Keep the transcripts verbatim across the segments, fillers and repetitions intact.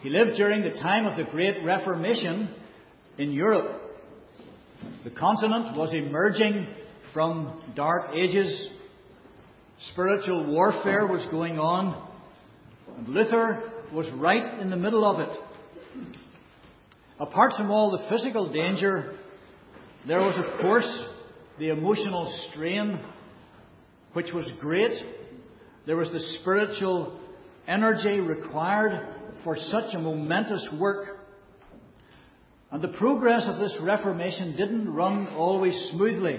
He lived during the time of the Great Reformation in Europe. The continent was emerging from dark ages. Spiritual warfare was going on, and Luther was right in the middle of it. Apart from all the physical danger, there was, of course, the emotional strain, which was great. There was the spiritual energy required for such a momentous work. And the progress of this Reformation didn't run always smoothly.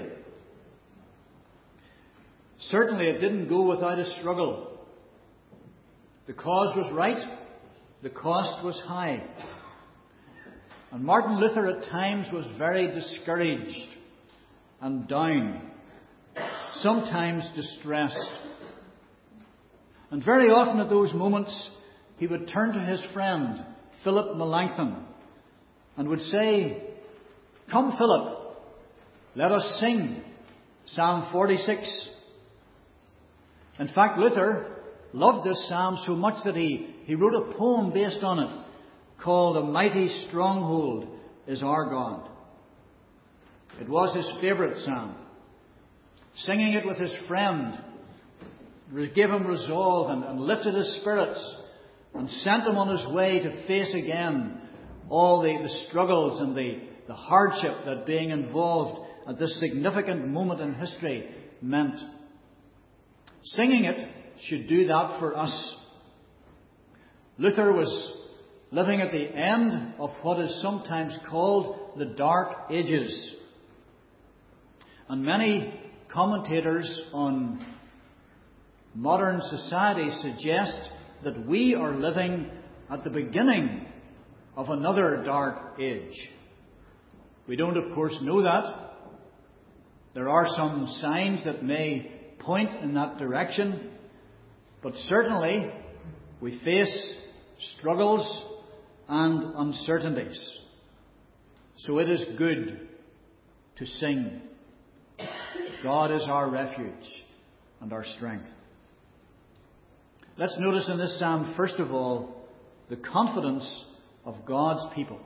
Certainly it didn't go without a struggle. The cause was right, the cost was high. And Martin Luther at times was very discouraged and down, sometimes distressed. And very often at those moments he would turn to his friend, Philip Melanchthon, and would say, "Come, Philip, let us sing Psalm forty-six. In fact, Luther loved this psalm so much that he, he wrote a poem based on it called "A Mighty Stronghold is Our God." It was his favourite psalm. Singing it with his friend gave him resolve and, and lifted his spirits and sent him on his way to face again all the, the struggles and the, the hardship that being involved at this significant moment in history meant. Singing it should do that for us. Luther was living at the end of what is sometimes called the Dark Ages. And many commentators on modern society suggest that we are living at the beginning of another dark age. We don't, of course, know that. There are some signs that may point in that direction, but certainly we face struggles and uncertainties. So it is good to sing, "God is our refuge and our strength." Let's notice in this psalm, first of all, the confidence of God's people.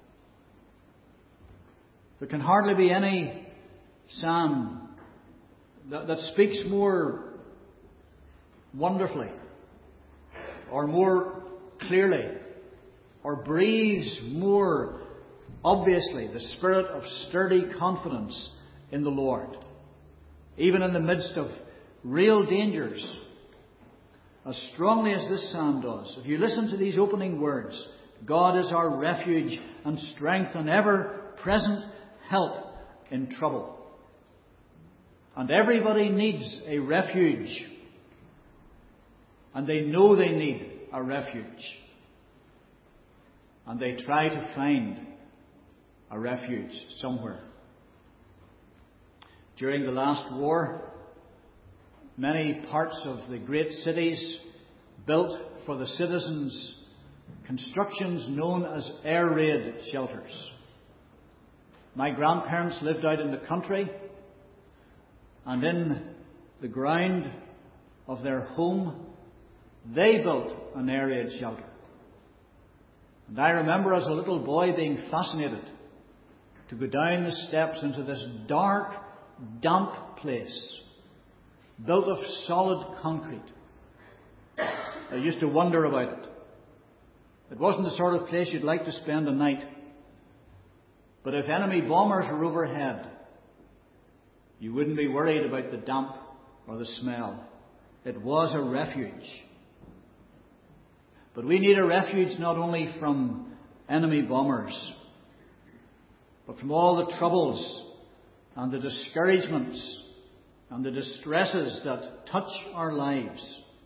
There can hardly be any psalm that, that speaks more wonderfully or more clearly or breathes more obviously the spirit of sturdy confidence in the Lord, even in the midst of real dangers, as strongly as this psalm does. If you listen to these opening words, "God is our refuge and strength and ever-present help in trouble." And everybody needs a refuge. And they know they need a refuge. And they try to find a refuge somewhere. During the last war, many parts of the great cities built for the citizens constructions known as air raid shelters. My grandparents lived out in the country, and in the ground of their home they built an air raid shelter. And I remember as a little boy being fascinated to go down the steps into this dark, damp place built of solid concrete. I used to wonder about it. It wasn't the sort of place you'd like to spend a night. But if enemy bombers were overhead, you wouldn't be worried about the damp or the smell. It was a refuge. But we need a refuge not only from enemy bombers, but from all the troubles and the discouragements and the distresses that touch our lives.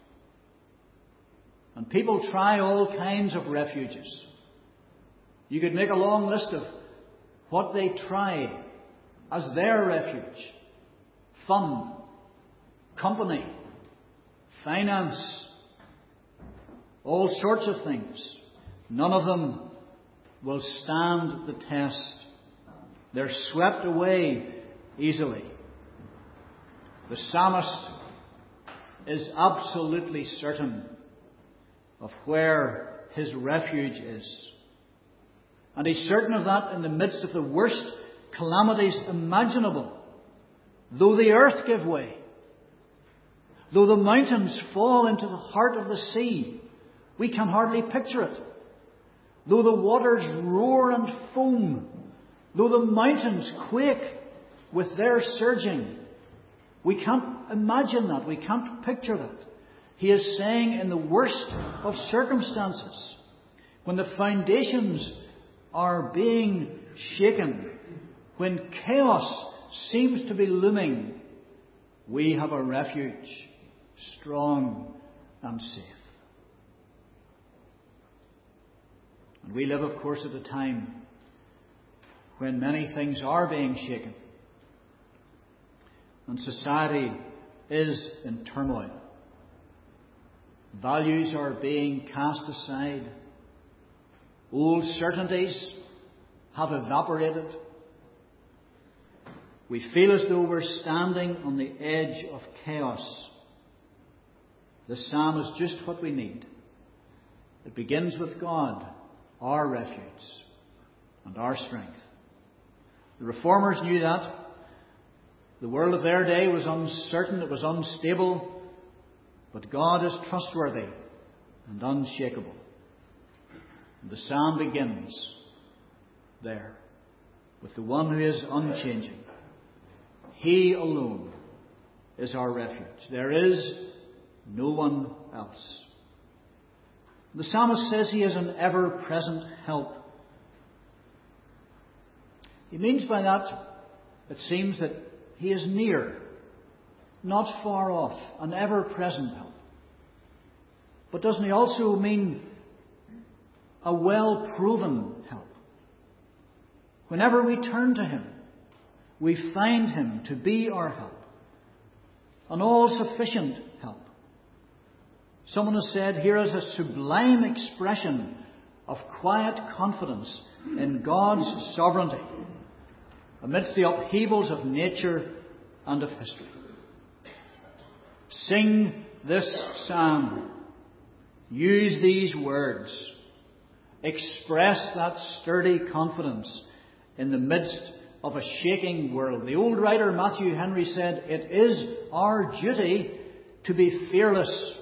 And people try all kinds of refuges. You could make a long list of what they try as their refuge: fun, company, finance, all sorts of things. None of them will stand the test. They're swept away easily. The psalmist is absolutely certain of where his refuge is. And he's certain of that in the midst of the worst calamities imaginable. Though the earth give way, though the mountains fall into the heart of the sea, we can hardly picture it. Though the waters roar and foam, though the mountains quake with their surging, we can't imagine that. We can't picture that. He is saying in the worst of circumstances, when the foundations are being shaken, when chaos seems to be looming, we have a refuge, strong and safe. And we live, of course, at a time when many things are being shaken and society is in turmoil. Values are being cast aside. Old certainties have evaporated. We feel as though we're standing on the edge of chaos. The psalm is just what we need. It begins with God, our refuge and our strength. The Reformers knew that. The world of their day was uncertain, it was unstable, but God is trustworthy and unshakable. And the psalm begins there with the one who is unchanging. He alone is our refuge. There is no one else. The psalmist says he is an ever-present help. He means by that, it seems, that he is near, not far off, an ever-present help. But doesn't he also mean a well-proven help? Whenever we turn to him, we find him to be our help, an all-sufficient help. Someone has said, here is a sublime expression of quiet confidence in God's sovereignty amidst the upheavals of nature and of history. Sing this psalm. Use these words. Express that sturdy confidence in the midst of a shaking world. The old writer Matthew Henry said, it is our duty to be fearless.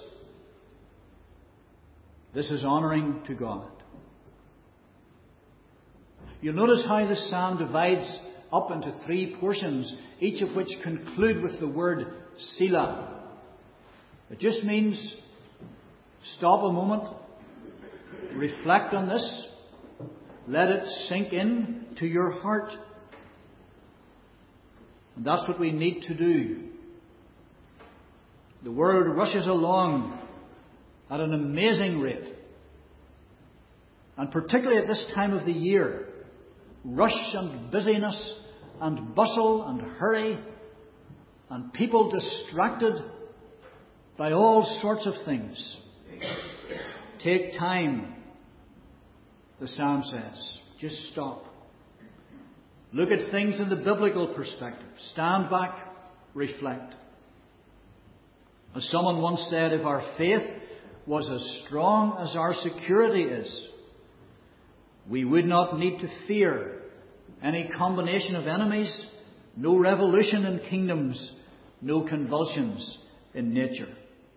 This is honouring to God. You'll notice how this psalm divides up into three portions, each of which conclude with the word Selah. It just means stop a moment, reflect on this, let it sink in to your heart. And that's what we need to do. The world rushes along at an amazing rate. And particularly at this time of the year, rush and busyness and bustle and hurry and people distracted by all sorts of things. Take time, the psalm says. Just stop. Look at things in the biblical perspective. Stand back, reflect. As someone once said, if our faith was as strong as our security is, we would not need to fear any combination of enemies, no revolution in kingdoms, no convulsions in nature.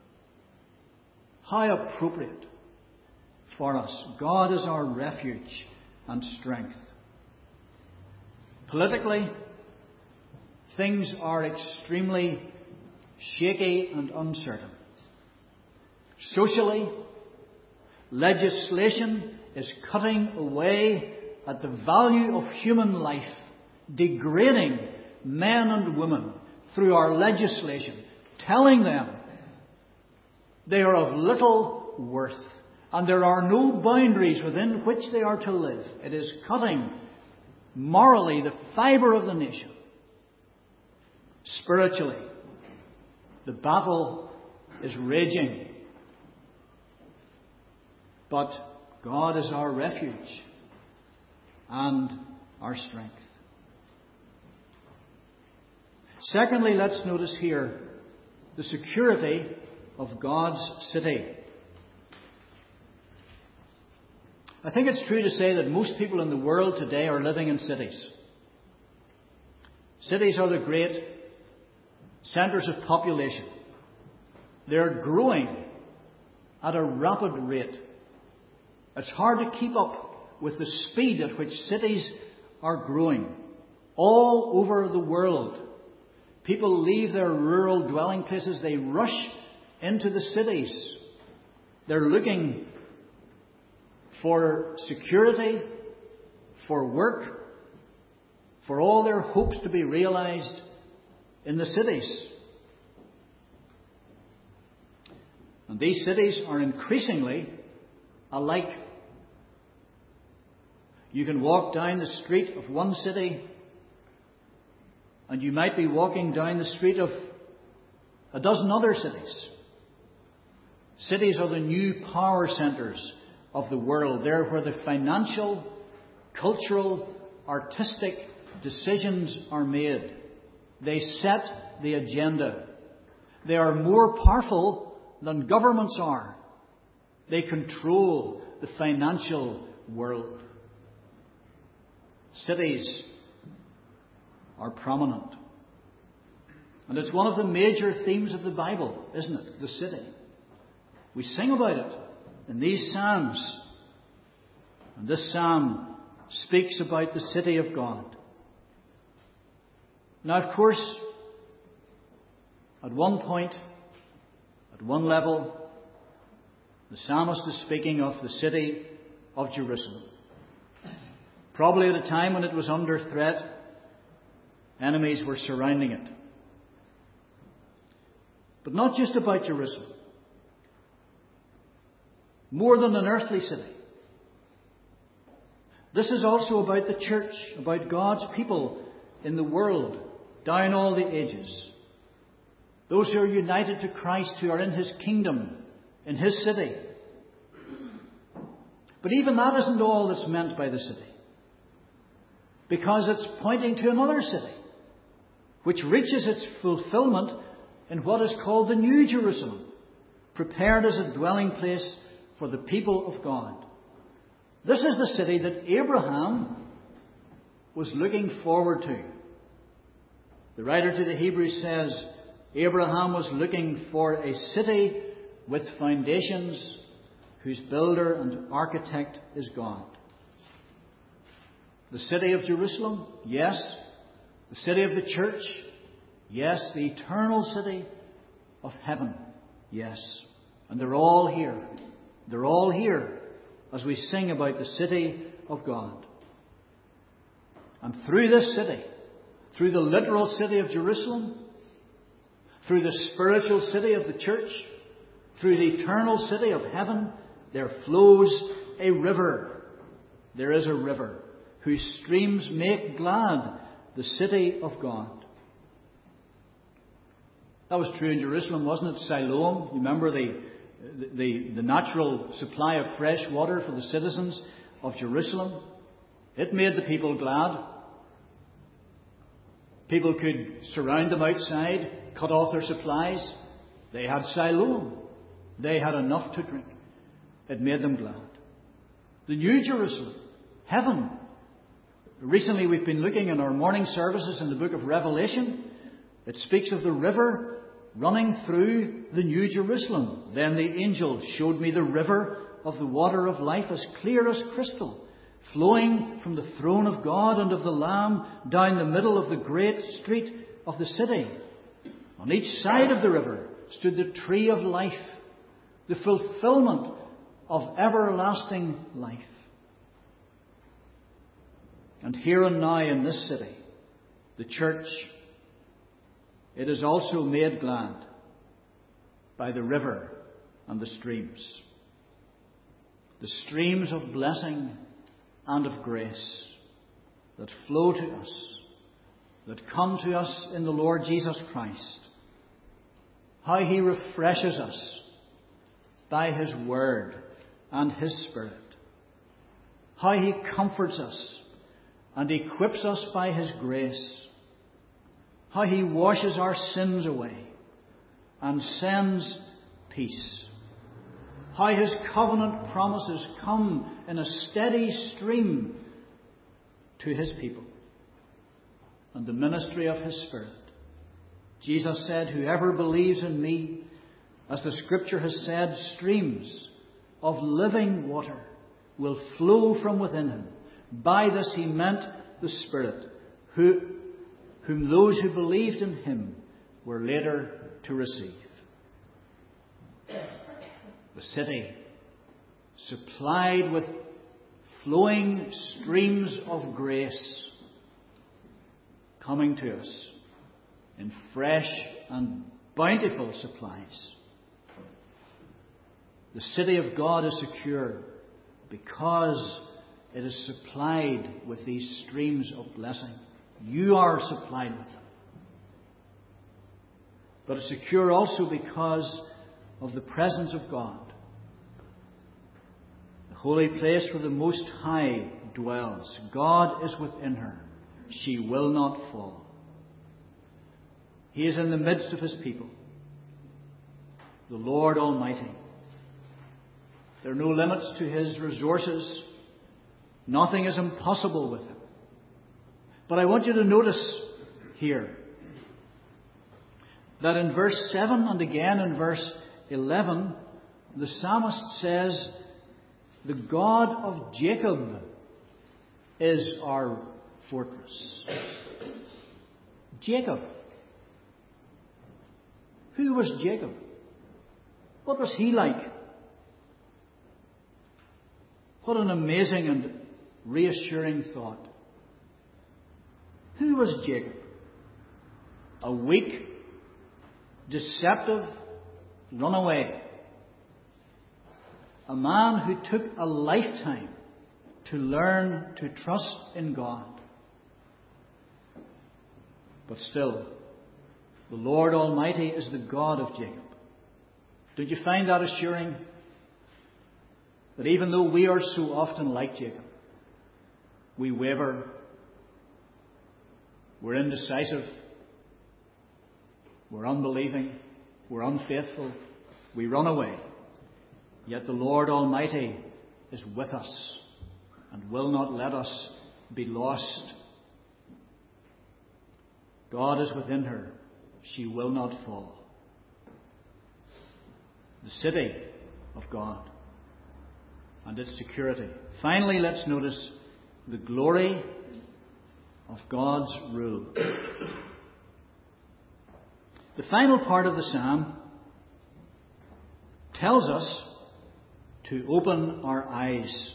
How appropriate for us. God is our refuge and strength. Politically, things are extremely shaky and uncertain. Socially, legislation is cutting away at the value of human life, degrading men and women through our legislation, telling them they are of little worth and there are no boundaries within which they are to live. It is cutting morally the fibre of the nation. Spiritually, the battle is raging. But God is our refuge and our strength. Secondly, let's notice here the security of God's city. I think it's true to say that most people in the world today are living in cities. Cities are the great centres of population. They're growing at a rapid rate. It's hard to keep up with the speed at which cities are growing. All over the world, people leave their rural dwelling places. They rush into the cities. They're looking for security, for work, for all their hopes to be realized in the cities. And these cities are increasingly alike. You can walk down the street of one city, and you might be walking down the street of a dozen other cities. Cities are the new power centres of the world. They're where the financial, cultural, artistic decisions are made. They set the agenda. They are more powerful than governments are. They control the financial world. Cities are prominent. And it's one of the major themes of the Bible, isn't it? The city. We sing about it in these psalms. And this psalm speaks about the city of God. Now, of course, at one point, at one level, the psalmist is speaking of the city of Jerusalem. Probably at a time when it was under threat, enemies were surrounding it. But not just about Jerusalem. More than an earthly city. This is also about the church, about God's people in the world, down all the ages. Those who are united to Christ, who are in His kingdom, in His city. But even that isn't all that's meant by the city. Because it's pointing to another city, which reaches its fulfillment in what is called the New Jerusalem, prepared as a dwelling place for the people of God. This is the city that Abraham was looking forward to. The writer to the Hebrews says, Abraham was looking for a city with foundations, whose builder and architect is God. The city of Jerusalem, yes. The city of the church, yes. The eternal city of heaven, yes. And they're all here. They're all here as we sing about the city of God. And through this city, through the literal city of Jerusalem, through the spiritual city of the church, through the eternal city of heaven, there flows a river. There is a river whose streams make glad the city of God. That was true in Jerusalem, wasn't it? Siloam, you remember the, the, the natural supply of fresh water for the citizens of Jerusalem? It made the people glad. People could surround them outside, cut off their supplies. They had Siloam. They had enough to drink. It made them glad. The New Jerusalem, heaven. Recently we've been looking in our morning services in the book of Revelation. It speaks of the river running through the New Jerusalem. Then the angel showed me the river of the water of life, as clear as crystal, flowing from the throne of God and of the Lamb down the middle of the great street of the city. On each side of the river stood the tree of life, the fulfillment of everlasting life. And here and now in this city, the church, it is also made glad by the river and the streams. The streams of blessing and of grace that flow to us, that come to us in the Lord Jesus Christ. How He refreshes us by His Word and His Spirit. How He comforts us and equips us by His grace. How He washes our sins away and sends peace. how His covenant promises come in a steady stream to His people, and the ministry of His Spirit. Jesus said, "Whoever believes in me, as the Scripture has said, streams of living water will flow from within him." By this He meant the Spirit, who, whom those who believed in Him were later to receive. The city, supplied with flowing streams of grace, coming to us in fresh and bountiful supplies. The city of God is secure because it is supplied with these streams of blessing. You are supplied with them. But it's secure also because of the presence of God. The holy place where the Most High dwells. God is within her. She will not fall. He is in the midst of His people. The Lord Almighty. There are no limits to His resources. Nothing is impossible with Him. But I want you to notice here that in verse seven and again in verse eleven, the psalmist says, "The God of Jacob is our fortress." Jacob. Who was Jacob? What was he like? What an amazing and reassuring thought. Who was Jacob? A weak, deceptive runaway. A man who took a lifetime to learn to trust in God. But still, the Lord Almighty is the God of Jacob. Don't you find that assuring? That even though we are so often like Jacob, we waver, we're indecisive, we're unbelieving, we're unfaithful, we run away. Yet the Lord Almighty is with us and will not let us be lost. God is within her. She will not fall. The city of God and its security. Finally, let's notice the glory of God's rule. The final part of the psalm tells us to open our eyes.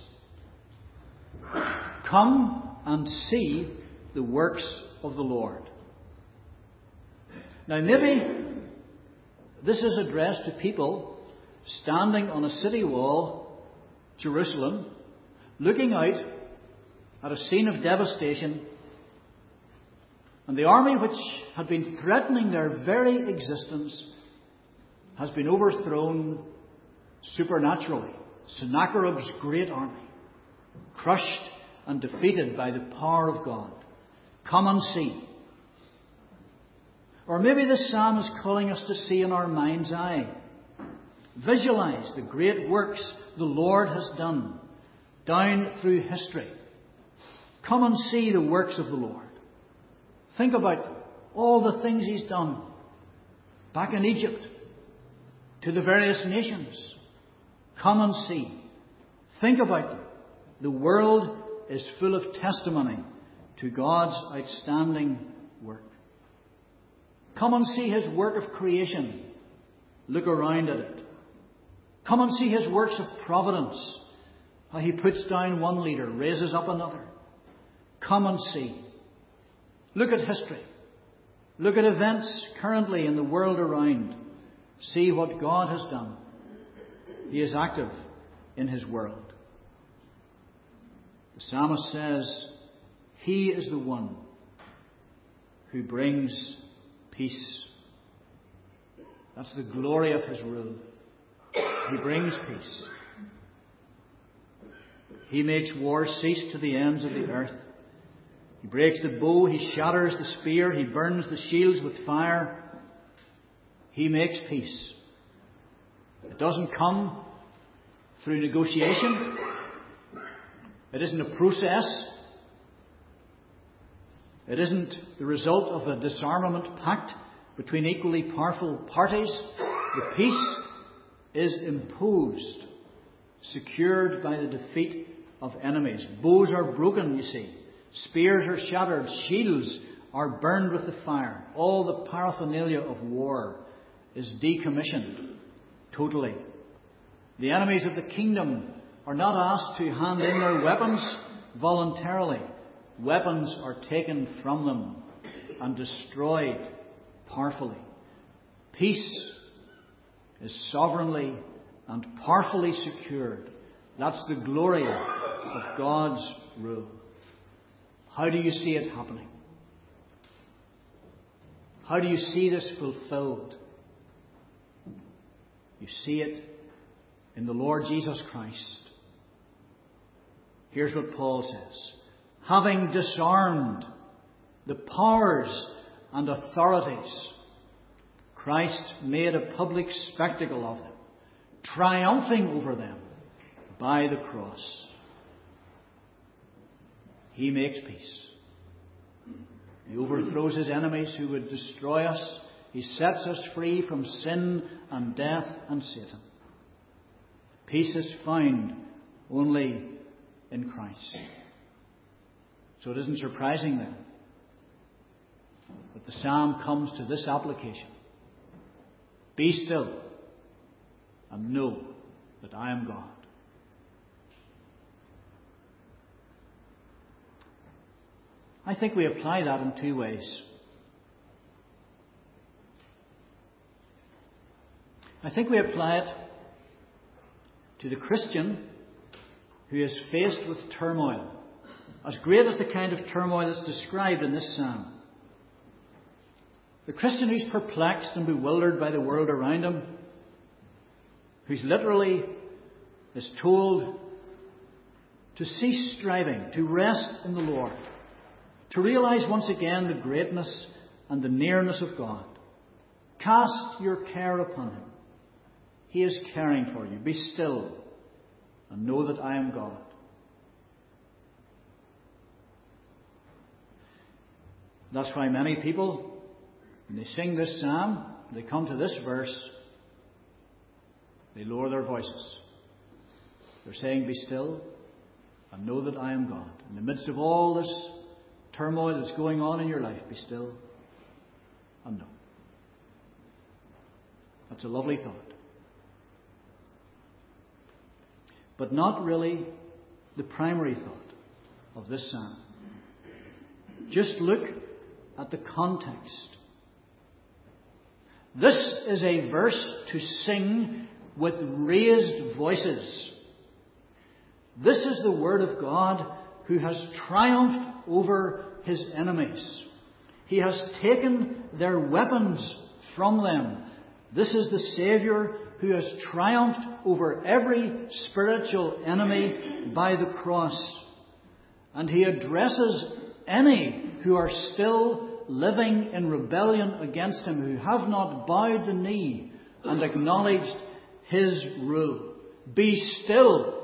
Come and see the works of the Lord. Now maybe this is addressed to people standing on a city wall, Jerusalem, looking out at a scene of devastation, and the army which had been threatening their very existence has been overthrown supernaturally. Sennacherib's great army, crushed and defeated by the power of God. Come and see. Or maybe this psalm is calling us to see in our mind's eye. Visualize the great works the Lord has done down through history. Come and see the works of the Lord. Think about all the things He's done back in Egypt to the various nations. Come and see. Think about them. The world is full of testimony to God's outstanding work. Come and see His work of creation. Look around at it. Come and see His works of providence. How He puts down one leader, raises up another. Come and see. Look at history. Look at events currently in the world around. See what God has done. He is active in His world. The psalmist says, He is the one who brings peace. That's the glory of His rule. He brings peace. He makes war cease to the ends of the earth. He breaks the bow, He shatters the spear, He burns the shields with fire. He makes peace. It doesn't come through negotiation. It isn't a process. It isn't the result of a disarmament pact between equally powerful parties. The peace is imposed, secured by the defeat of enemies. Bows are broken, you see. Spears are shattered. Shields are burned with the fire. All the paraphernalia of war is decommissioned totally. The enemies of the kingdom are not asked to hand in their weapons voluntarily. Weapons are taken from them and destroyed powerfully. Peace is sovereignly and powerfully secured. That's the glory of God's rule. How do you see it happening? How do you see this fulfilled? You see it in the Lord Jesus Christ. Here's what Paul says. Having disarmed the powers and authorities, Christ made a public spectacle of them, triumphing over them by the cross. He makes peace. He overthrows his enemies who would destroy us. He sets us free from sin and death and Satan. Peace is found only in Christ. So it isn't surprising then that the psalm comes to this application. Be still and know that I am God. I think we apply that in two ways. I think we apply it to the Christian who is faced with turmoil, as great as the kind of turmoil that's described in this psalm. The Christian who's perplexed and bewildered by the world around him, who's literally is told to cease striving, to rest in the Lord, to realize once again the greatness and the nearness of God. Cast your care upon Him. He is caring for you. Be still and know that I am God. That's why many people, when they sing this psalm, they come to this verse, they lower their voices. They're saying, be still and know that I am God. In the midst of all this turmoil that's going on in your life, be still and know. That's a lovely thought. But not really the primary thought of this psalm. Just look at the context. This is a verse to sing with raised voices. This is the Word of God who has triumphed over His enemies. He has taken their weapons from them. This is the Saviour who has triumphed over every spiritual enemy by the cross. And He addresses any who are still living in rebellion against Him, who have not bowed the knee and acknowledged His rule. Be still.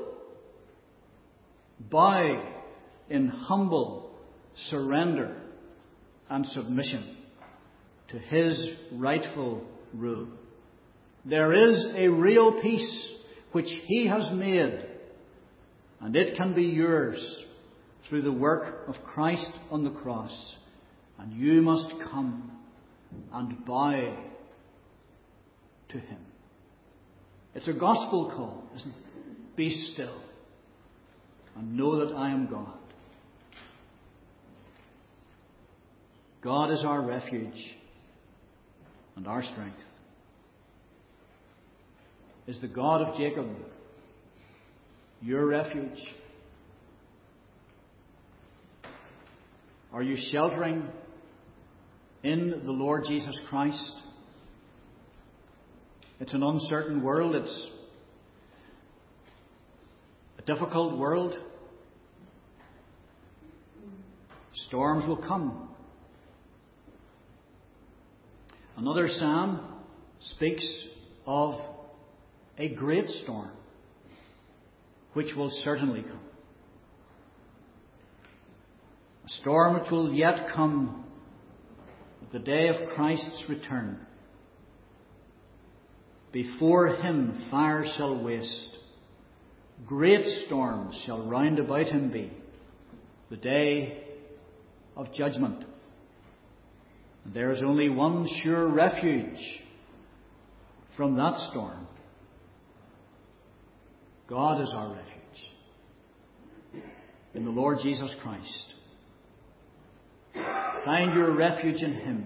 Bow in humble surrender and submission to His rightful rule. There is a real peace which He has made, and it can be yours through the work of Christ on the cross. And you must come and bow to Him. It's a gospel call, isn't it? Be still and know that I am God. God is our refuge and our strength. Is the God of Jacob your refuge? Are you sheltering in the Lord Jesus Christ? It's an uncertain world. It's a difficult world. Storms will come. Another psalm speaks of a great storm. which will certainly come. A storm which will yet come at the day of Christ's return. Before him fire shall waste, great storms shall round about him be, the day of judgment. And there is only one sure refuge from that storm. God is our refuge in the Lord Jesus Christ. Find your refuge in him.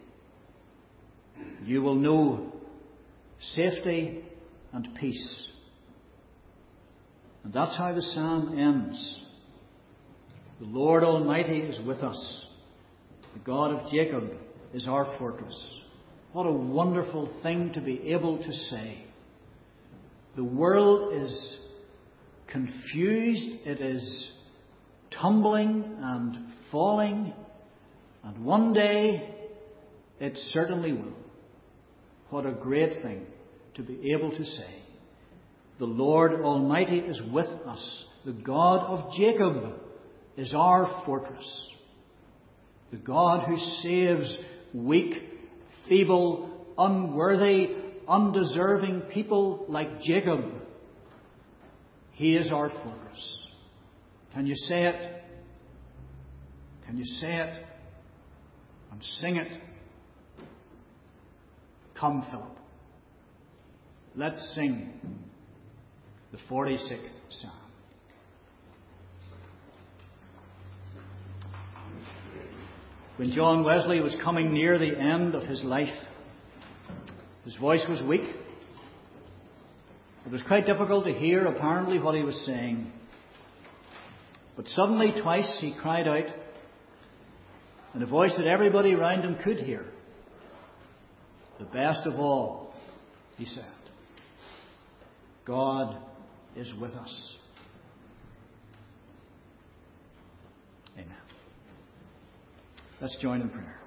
You will know safety and peace. And that's how the psalm ends. The Lord Almighty is with us. The God of Jacob is our fortress. What a wonderful thing to be able to say. The world is confused. It is tumbling and falling. And one day it certainly will. What a great thing to be able to say. The Lord Almighty is with us. The God of Jacob is our fortress. The God who saves weak, feeble, unworthy, undeserving people like Jacob. He is our fortress. Can you say it? Can you say it and sing it? Come, Philip. Let's sing the forty-sixth Psalm. When John Wesley was coming near the end of his life, his voice was weak. It was quite difficult to hear, apparently, what he was saying. But suddenly, twice, he cried out in a voice that everybody around him could hear. The best of all, he said, God is with us. Amen. Let's join in prayer.